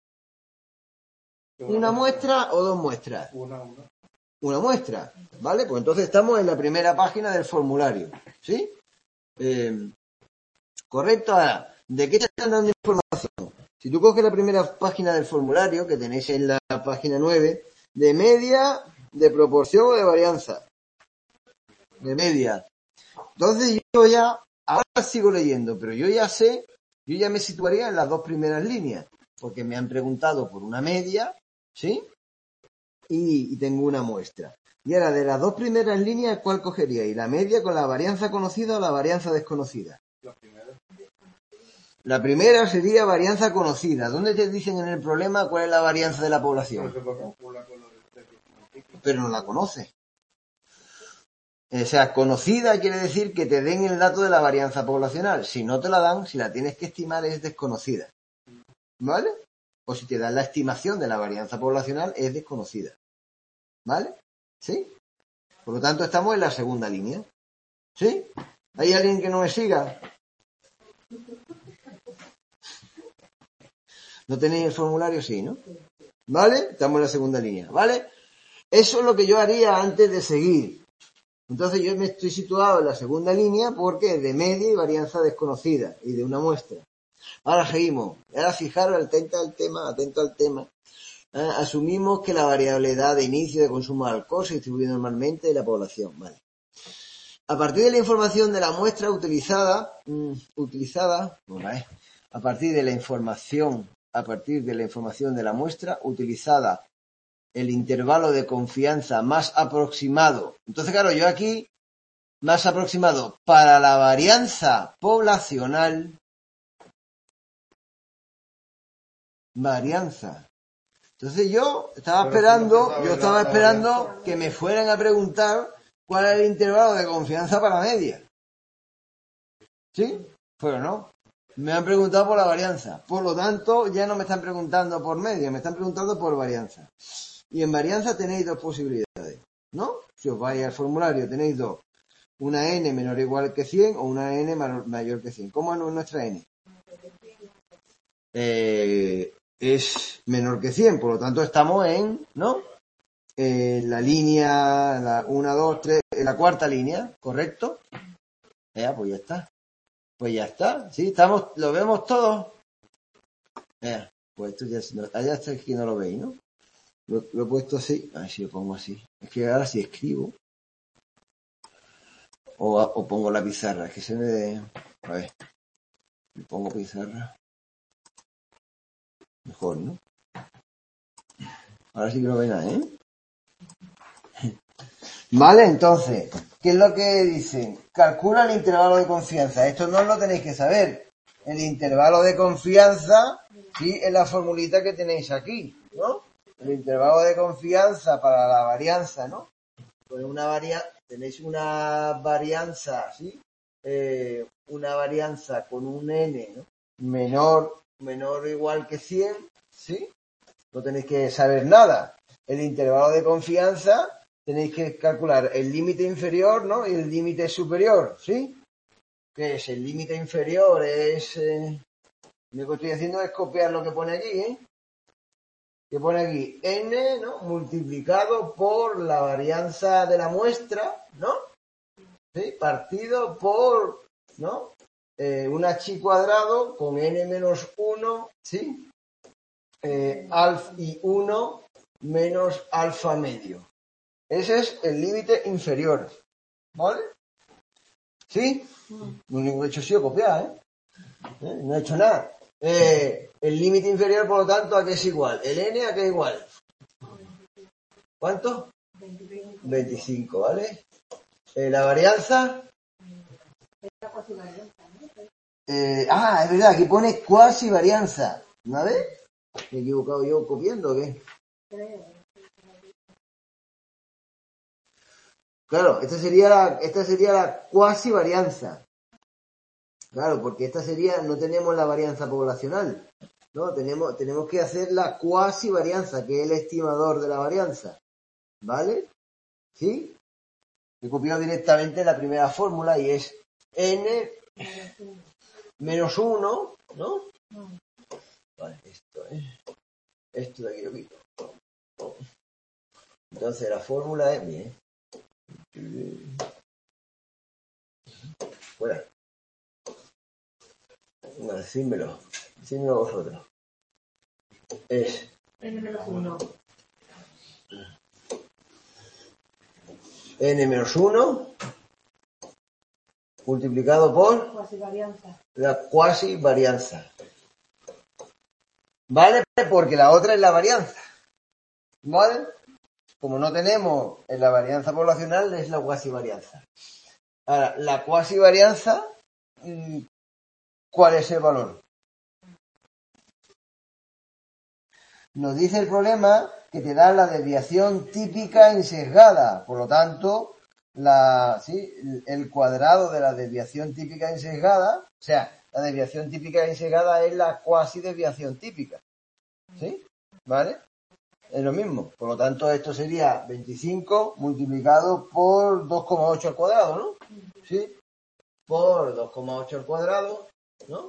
¿Una muestra o dos muestras? Una, una. Una muestra, ¿vale? Pues entonces estamos en la primera página del formulario, ¿sí? Eh, correcto. Ahora, ¿de qué te están dando información? Si tú coges la primera página del formulario, que tenéis en la página nueve, de media, de proporción o de varianza. De media. Entonces yo ya, ahora sigo leyendo, pero yo ya sé, yo ya me situaría en las dos primeras líneas, porque me han preguntado por una media, ¿sí? Y, y tengo una muestra. Y ahora, de las dos primeras líneas, ¿cuál cogeríais? ¿La media con la varianza conocida o la varianza desconocida? La primera. La primera sería varianza conocida. ¿Dónde te dicen en el problema cuál es la varianza de la población? Pero se lo calcula con lo del precio. Pero no la conoces. O sea, conocida quiere decir que te den el dato de la varianza poblacional. Si no te la dan, si la tienes que estimar, es desconocida. ¿Vale? O si te dan la estimación de la varianza poblacional, es desconocida. ¿Vale? ¿Sí? Por lo tanto, estamos en la segunda línea. ¿Sí? ¿Hay alguien que no me siga? ¿No tenéis el formulario? Sí, ¿no? ¿Vale? Estamos en la segunda línea. ¿Vale? Eso es lo que yo haría antes de seguir. Entonces yo me estoy situado en la segunda línea porque es de media y varianza desconocida y de una muestra. Ahora seguimos. Ahora fijaros, atento al tema, atento al tema. Eh, asumimos que la variabilidad de inicio de consumo de alcohol se distribuye normalmente en la población. Vale. A partir de la información de la muestra utilizada, mmm, utilizada, bueno, eh, a partir de la información, a partir de la información de la muestra utilizada, el intervalo de confianza más aproximado. Entonces, claro, yo aquí, más aproximado para la varianza poblacional, varianza. Entonces yo estaba Pero esperando, si no yo estaba la, esperando la que me fueran a preguntar cuál era el intervalo de confianza para media. ¿Sí? Pero no. Me han preguntado por la varianza. Por lo tanto, ya no me están preguntando por media, me están preguntando por varianza. Y en varianza tenéis dos posibilidades, ¿no? Si os vais al formulario tenéis dos. Una n menor o igual que cien o una n mayor que cien. ¿Cómo es nuestra n? Eh, es menor que cien, por lo tanto estamos en, ¿no? En la línea, la uno, dos, tres, en la cuarta línea, ¿correcto? Ya, pues ya está. Pues ya está, ¿sí? Estamos, ¿lo vemos todos? Ya, pues esto ya, allá está aquí no lo veis, ¿no? Lo, lo he puesto así, a ver si lo pongo así. Es que ahora si escribo, o, o pongo la pizarra, es que se me de... A ver, le pongo pizarra. Mejor, ¿no? Ahora sí que no ve nada, ¿eh? Vale, entonces, ¿qué es lo que dicen? Calcula el intervalo de confianza. Esto no lo tenéis que saber. El intervalo de confianza, sí, es la formulita que tenéis aquí, ¿no? El intervalo de confianza para la varianza, ¿no? Pues una varia, tenéis una varianza, ¿sí? Eh, una varianza con un n, ¿no? Menor, menor o igual que cien, ¿sí? No tenéis que saber nada. El intervalo de confianza tenéis que calcular el límite inferior, ¿no? Y el límite superior, ¿sí? ¿Qué es? El límite inferior es... Eh, lo que estoy haciendo es copiar lo que pone aquí, ¿eh? Que pone aquí n, ¿no? Multiplicado por la varianza de la muestra, ¿no? ¿Sí? Partido por, ¿no? Eh, un h cuadrado con n menos uno, ¿sí? Eh, alfa y uno menos alfa medio. Ese es el límite inferior, ¿vale? ¿Sí? Lo único que he hecho ha sido copiar, ¿eh? ¿Eh? No he hecho nada. Eh, el límite inferior, por lo tanto, ¿a qué es igual? ¿El n a qué es igual? ¿Cuánto? veinticinco, ¿vale? Eh, la varianza... Eh, ah, es verdad, aquí pone cuasi varianza. ¿No ves? ¿Me he equivocado yo copiando o qué? Claro, esta sería la, esta sería la cuasi varianza. Claro, porque esta sería, no tenemos la varianza poblacional. No, tenemos, tenemos que hacer la cuasi varianza, que es el estimador de la varianza. ¿Vale? ¿Sí? He copiado directamente la primera fórmula y es n menos uno, ¿no? Vale, esto es... Esto de aquí lo quito. Entonces la fórmula es... Bien. Fuera. Bueno, decídmelo. Decídmelo vosotros. Es... N menos uno. N menos uno multiplicado por Cuasi varianza. la cuasi varianza. ¿Vale? Porque la otra es la varianza. ¿Vale? Como no tenemos en la varianza poblacional, es la cuasi varianza. Ahora, la cuasi varianza, ¿cuál es el valor? Nos dice el problema que te da la desviación típica insesgada. Por lo tanto, la, ¿sí? el cuadrado de la desviación típica insesgada, o sea, la desviación típica insesgada es la cuasi desviación típica. ¿Sí? ¿Vale? Es lo mismo. Por lo tanto, esto sería veinticinco multiplicado por dos coma ocho al cuadrado, ¿no? ¿Sí? Por dos coma ocho al cuadrado, ¿no?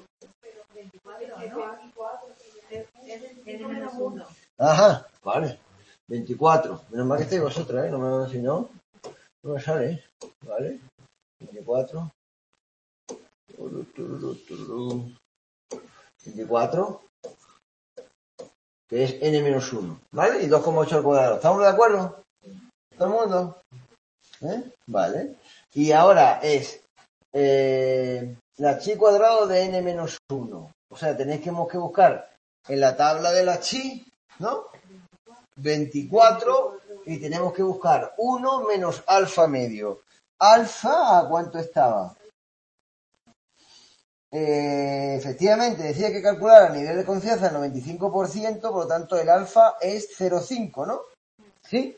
Ajá, vale. veinticuatro. Menos mal que estáis vosotros, ¿eh? No me, si no, no me sale, ¿eh? ¿Vale? veinticuatro. veinticuatro. Que es n menos uno. ¿Vale? Y dos coma ocho al cuadrado. ¿Estamos de acuerdo? ¿Todo el mundo? ¿Eh? Vale. Y ahora es eh, la chi cuadrado de n menos uno. O sea, tenéis que, que buscar en la tabla de la chi, ¿no? veinticuatro y tenemos que buscar uno menos alfa medio. ¿Alfa a cuánto estaba? Eh, efectivamente, decía que calcular a nivel de confianza el noventa y cinco por ciento, por lo tanto el alfa es cero coma cinco, ¿no? ¿Sí?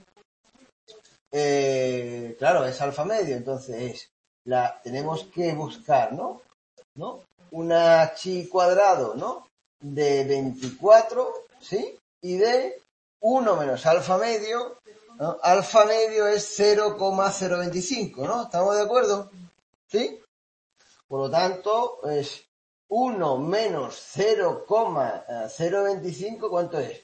Eh, claro, es alfa medio, entonces es la tenemos que buscar, ¿no? ¿No? Una chi cuadrado, ¿no? De veinticuatro, ¿sí? Y de uno menos alfa medio, ¿no? Alfa medio es cero coma cero veinticinco, ¿no? ¿Estamos de acuerdo? ¿Sí? Por lo tanto, es uno menos cero coma cero veinticinco, ¿cuánto es?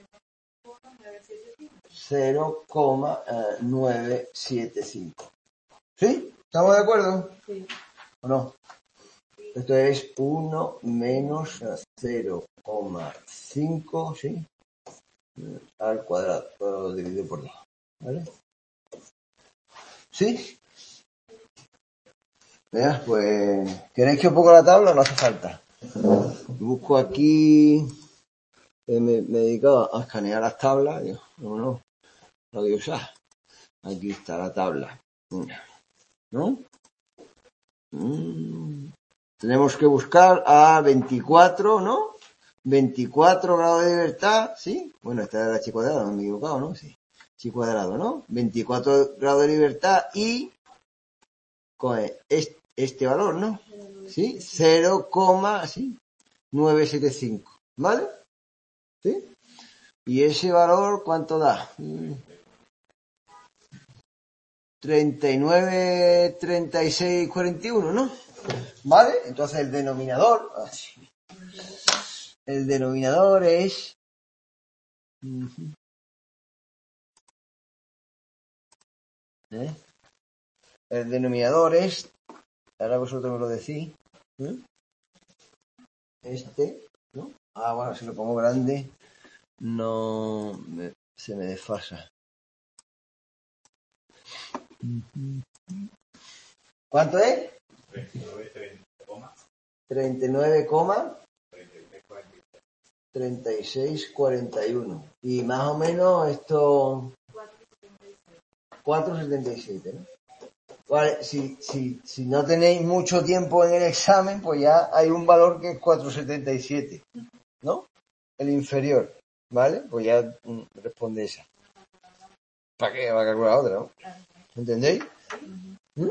cero coma novecientos setenta y cinco. ¿Sí? ¿Estamos de acuerdo? Sí. ¿O no? Esto es uno menos cero coma cinco, ¿sí? Al cuadrado, dividido por dos. ¿Vale? ¿Sí? Veas, pues, ¿queréis que os ponga la tabla o no hace falta? Busco aquí, eh, me, me he dedicado a escanear las tablas, yo, no, no, no voy a usar. Aquí está la tabla, ¿no? Mm. Tenemos que buscar a veinticuatro, ¿no? veinticuatro grados de libertad, ¿sí? Bueno, esta es la chi cuadrado, no me he equivocado, ¿no? Sí. Chi cuadrado, ¿no? veinticuatro grados de libertad y con este, este valor, ¿no? ¿Sí? cero, ¿sí? novecientos setenta y cinco, ¿vale? ¿Sí? Y ese valor, ¿cuánto da? treinta y nueve, treinta y seis, cuarenta y uno, ¿no? ¿Vale? Entonces el denominador, así. El denominador es ¿eh? El denominador es, ahora vosotros me lo decís, ¿eh? Este, ¿no? Ah, bueno, si lo pongo grande no me, se me desfasa. ¿Cuánto es? treinta y nueve, treinta y seis cuarenta y uno. Y más o menos esto... cuatro setenta y siete, ¿no? Vale, si, si, si no tenéis mucho tiempo en el examen, pues ya hay un valor que es cuatro setenta y siete, ¿no? El inferior, ¿vale? Pues ya mm, responde esa. ¿Para qué va a calcular otra, no? ¿Entendéis? ¿Mm?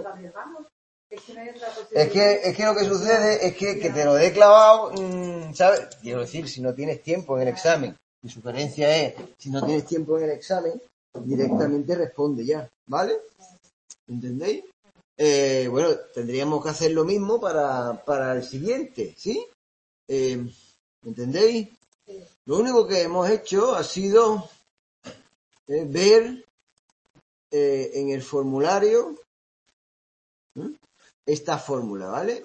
Es que, es que lo que sucede es que, que te lo dé clavado, mmm, ¿sabes? Quiero decir, si no tienes tiempo en el examen, mi sugerencia es, si no tienes tiempo en el examen, directamente responde ya, ¿vale? ¿Entendéis? Eh, bueno, tendríamos que hacer lo mismo para, para el siguiente, ¿sí? Eh, ¿Entendéis? Lo único que hemos hecho ha sido eh, ver eh, en el formulario ¿eh? esta fórmula, ¿vale?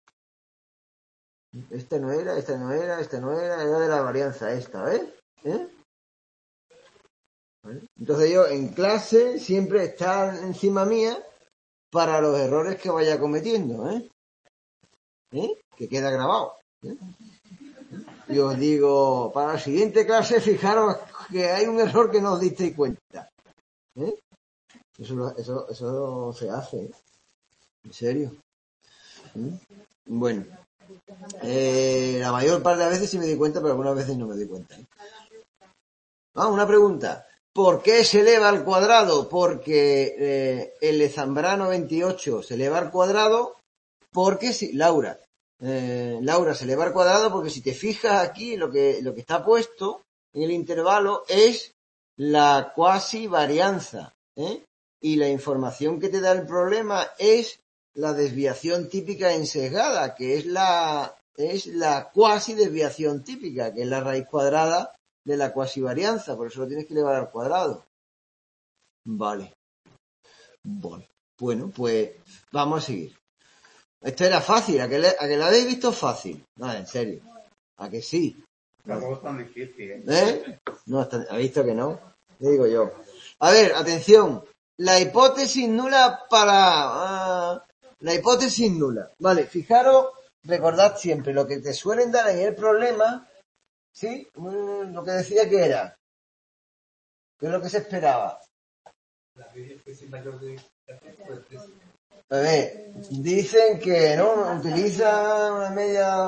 Esta no era, esta no era, esta no era, era de la varianza esta, ¿ves? ¿Eh? ¿Vale? Entonces yo en clase siempre está encima mía para los errores que vaya cometiendo, ¿eh? ¿Eh? Que queda grabado, ¿eh? Y os digo, para la siguiente clase, fijaros que hay un error que no os disteis cuenta, ¿eh? Eso, eso, eso se hace, ¿eh? En serio. ¿Eh? Bueno, eh, la mayor parte de las veces sí me di cuenta, pero algunas veces no me di cuenta, ¿eh? Ah, una pregunta. ¿Por qué se eleva al cuadrado? Porque eh, el de Zambrano veintiocho se eleva al cuadrado porque si, Laura, eh, Laura se eleva al cuadrado porque si te fijas aquí lo que, lo que está puesto en el intervalo es la cuasi varianza, ¿eh? Y la información que te da el problema es la desviación típica ensesgada, que es la, es la cuasi desviación típica, que es la raíz cuadrada de la cuasi varianza, por eso lo tienes que elevar al cuadrado. Vale. Bueno, bueno, pues vamos a seguir. Esto era fácil, ¿a que, le, a que lo habéis visto fácil? No, en serio. ¿A que sí? Tampoco es tan difícil, ¿eh? ¿Eh? No, está, ¿ha visto que no? Le digo yo. A ver, atención. La hipótesis nula para... Uh, la hipótesis nula. Vale, fijaros, recordad siempre lo que te suelen dar en el problema, ¿sí? Mm, lo que decía que era. ¿Qué es lo que se esperaba? La media es mayor de A ver, dicen que no utiliza una media...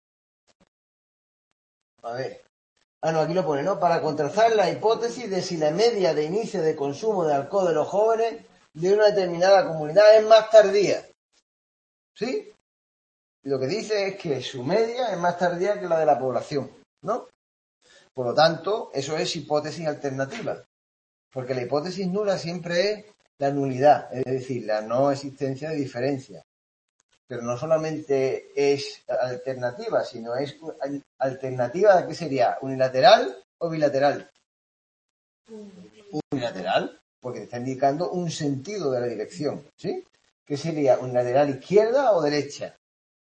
A ver. Ah, no, aquí lo pone, ¿no? Para contrastar la hipótesis de si la media de inicio de consumo de alcohol de los jóvenes de una determinada comunidad es más tardía. ¿Sí? Y lo que dice es que su media es más tardía que la de la población, ¿no? Por lo tanto, eso es hipótesis alternativa. Porque la hipótesis nula siempre es la nulidad, es decir, la no existencia de diferencia. Pero no solamente es alternativa, sino es alternativa, ¿qué sería? ¿Unilateral o bilateral? Unilateral, porque te está indicando un sentido de la dirección, ¿sí? ¿Qué sería? ¿Unilateral izquierda o derecha?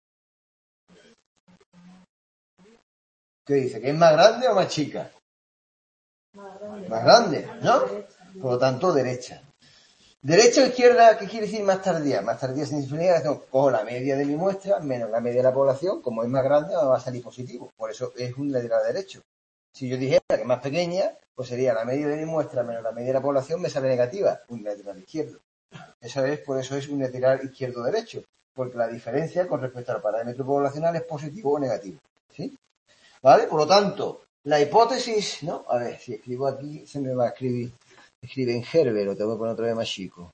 ¿Qué dice? ¿Que es más grande o más chica? Más grande, más grande, ¿no? Por lo tanto, derecha. Derecha o izquierda, ¿qué quiere decir más tardía? Más tardía significa que cojo la media de mi muestra menos la media de la población, como es más grande, me va a salir positivo. Por eso es un lateral derecho. Si yo dijera que es más pequeña, pues sería la media de mi muestra menos la media de la población, me sale negativa, un lateral izquierdo. Esa es, por eso es un lateral izquierdo-derecho, porque la diferencia con respecto al parámetro poblacional es positivo o negativo, ¿sí? ¿Vale? Por lo tanto, la hipótesis, ¿no? A ver, si escribo aquí, se me va a escribir. Escribe en Herbert, lo tengo que poner otra vez más chico.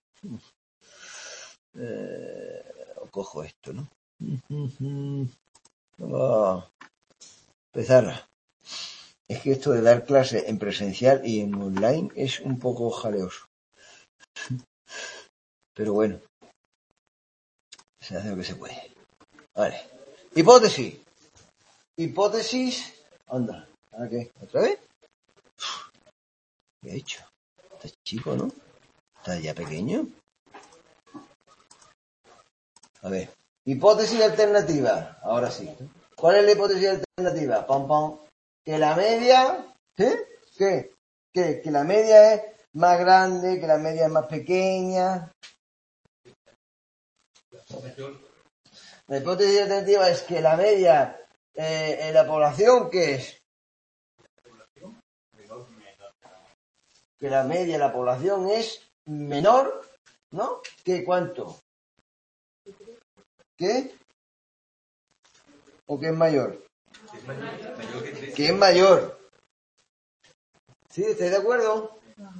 Eh, cojo esto, ¿no? Vamos a empezar. Es que esto de dar clases en presencial y en online es un poco jaleoso. Pero bueno, se hace lo que se puede. Vale. Hipótesis. Hipótesis. Anda. ¿A qué? ¿Otra vez? ¿Qué he hecho? Está chico, ¿no? Está ya pequeño. A ver. Hipótesis alternativa. Ahora sí. ¿Cuál es la hipótesis alternativa? Pam, pam. Que la media... ¿Eh? ¿Qué? ¿Qué? Que la media es más grande, que la media es más pequeña. La hipótesis alternativa es que la media eh, en la población, ¿qué es? Que la media de la población es menor, ¿no? ¿Que cuánto? ¿Qué? ¿O que es mayor? Que es mayor. ¿Sí? ¿Estáis de acuerdo?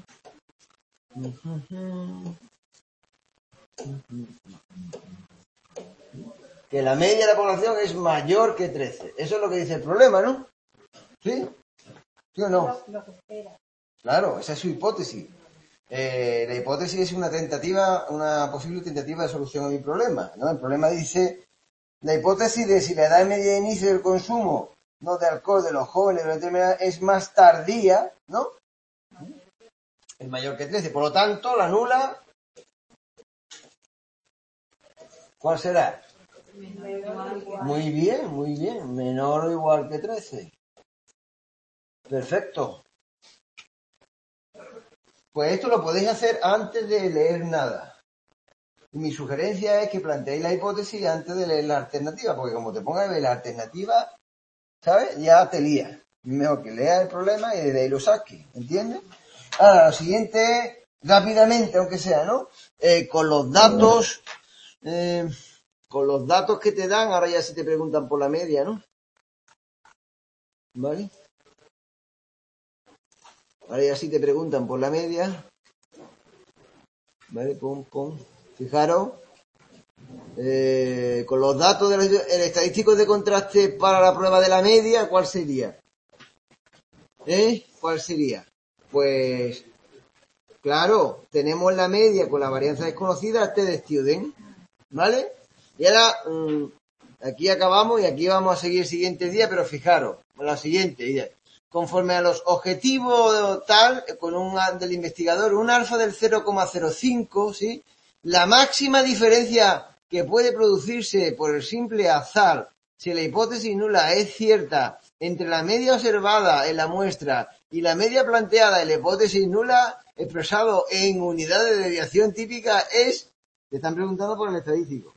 Que la media de la población es mayor que trece. Eso es lo que dice el problema, ¿no? ¿Sí? ¿Sí o no? Claro, esa es su hipótesis. Eh, la hipótesis es una tentativa, una posible tentativa de solución a mi problema, ¿no? El problema dice, la hipótesis de si la edad media de inicio del consumo, no de alcohol de los jóvenes de determinada es más tardía, ¿no? Es mayor que trece. Por lo tanto, la nula, ¿cuál será? Muy bien, muy bien. Menor o igual que trece. Perfecto. Pues esto lo podéis hacer antes de leer nada. Y mi sugerencia es que planteéis la hipótesis antes de leer la alternativa, porque como te pongas a ver la alternativa, ¿sabes? Ya te lías. Mejor que leas el problema y desde ahí lo saques, ¿entiendes? Ahora, lo siguiente, rápidamente, aunque sea, ¿no? Eh, con los datos, eh, con los datos que te dan, ahora ya si te preguntan por la media, ¿no? ¿Vale? Ahora ya si te preguntan por la media, ¿vale? Pum, pum. Fijaros, eh, con los datos del estadístico de contraste para la prueba de la media, ¿cuál sería? ¿Eh? ¿Cuál sería? Pues, claro, tenemos la media con la varianza desconocida, este de Student, ¿vale? Y ahora, mmm, aquí acabamos y aquí vamos a seguir el siguiente día, pero fijaros, la siguiente idea. Conforme a los objetivos tal, con un del investigador, un alfa del cero coma cero cinco, ¿sí? La máxima diferencia que puede producirse por el simple azar, si la hipótesis nula es cierta, entre la media observada en la muestra y la media planteada en la hipótesis nula, expresado en unidades de desviación típica, es, te están preguntando por el estadístico.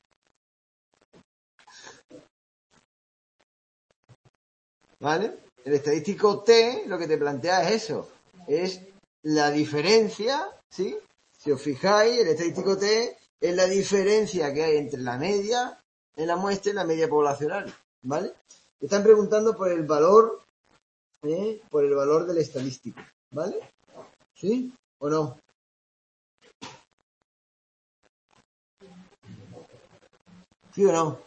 ¿Vale? El estadístico T lo que te plantea es eso, es la diferencia, ¿sí? Si os fijáis, el estadístico T es la diferencia que hay entre la media en la muestra y la media poblacional, ¿vale? Te están preguntando por el valor, ¿eh? Por el valor del estadístico, ¿vale? ¿Sí o no? ¿Sí o no?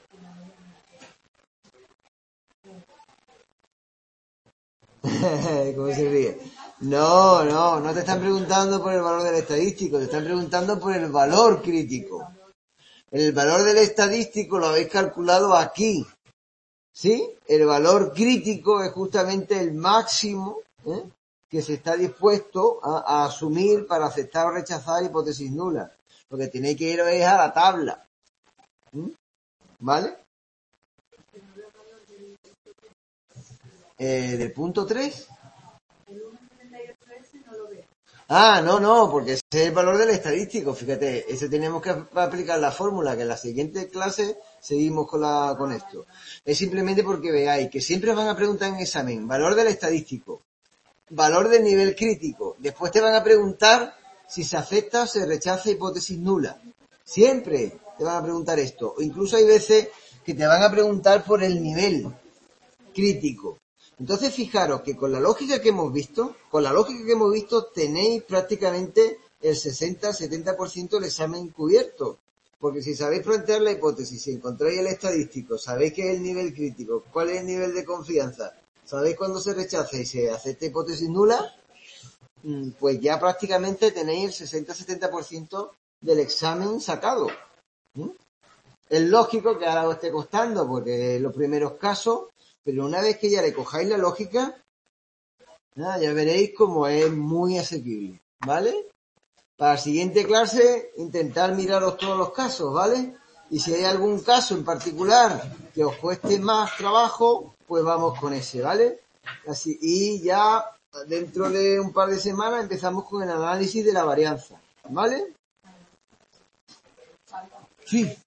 ¿Cómo se ríe? No, no, no te están preguntando por el valor del estadístico, te están preguntando por el valor crítico. El valor del estadístico lo habéis calculado aquí, ¿sí? El valor crítico es justamente el máximo, ¿eh? Que se está dispuesto a, a asumir para aceptar o rechazar hipótesis nulas. Lo que tenéis que ir es a la tabla, ¿Mm? ¿Vale? Eh, del punto tres. Ah, no, no, porque ese es el valor del estadístico, fíjate, ese tenemos que aplicar la fórmula, que en la siguiente clase seguimos con la con esto. Es simplemente porque veáis que siempre van a preguntar en examen, valor del estadístico, valor del nivel crítico, después te van a preguntar si se acepta o se rechaza hipótesis nula. Siempre te van a preguntar esto, o incluso hay veces que te van a preguntar por el nivel crítico. Entonces, fijaros que con la lógica que hemos visto, con la lógica que hemos visto, tenéis prácticamente el sesenta a setenta por ciento del examen cubierto. Porque si sabéis plantear la hipótesis, si encontráis el estadístico, sabéis qué es el nivel crítico, cuál es el nivel de confianza, sabéis cuándo se rechaza y se acepta hipótesis nula, pues ya prácticamente tenéis el sesenta a setenta por ciento del examen sacado. ¿Mm? Es lógico que ahora os esté costando, porque los primeros casos, pero una vez que ya le cojáis la lógica, nada, ya veréis cómo es muy asequible, ¿vale? Para la siguiente clase, intentar miraros todos los casos, ¿vale? Y si hay algún caso en particular que os cueste más trabajo, pues vamos con ese, ¿vale? Así, y ya dentro de un par de semanas empezamos con el análisis de la varianza, ¿vale? Sí.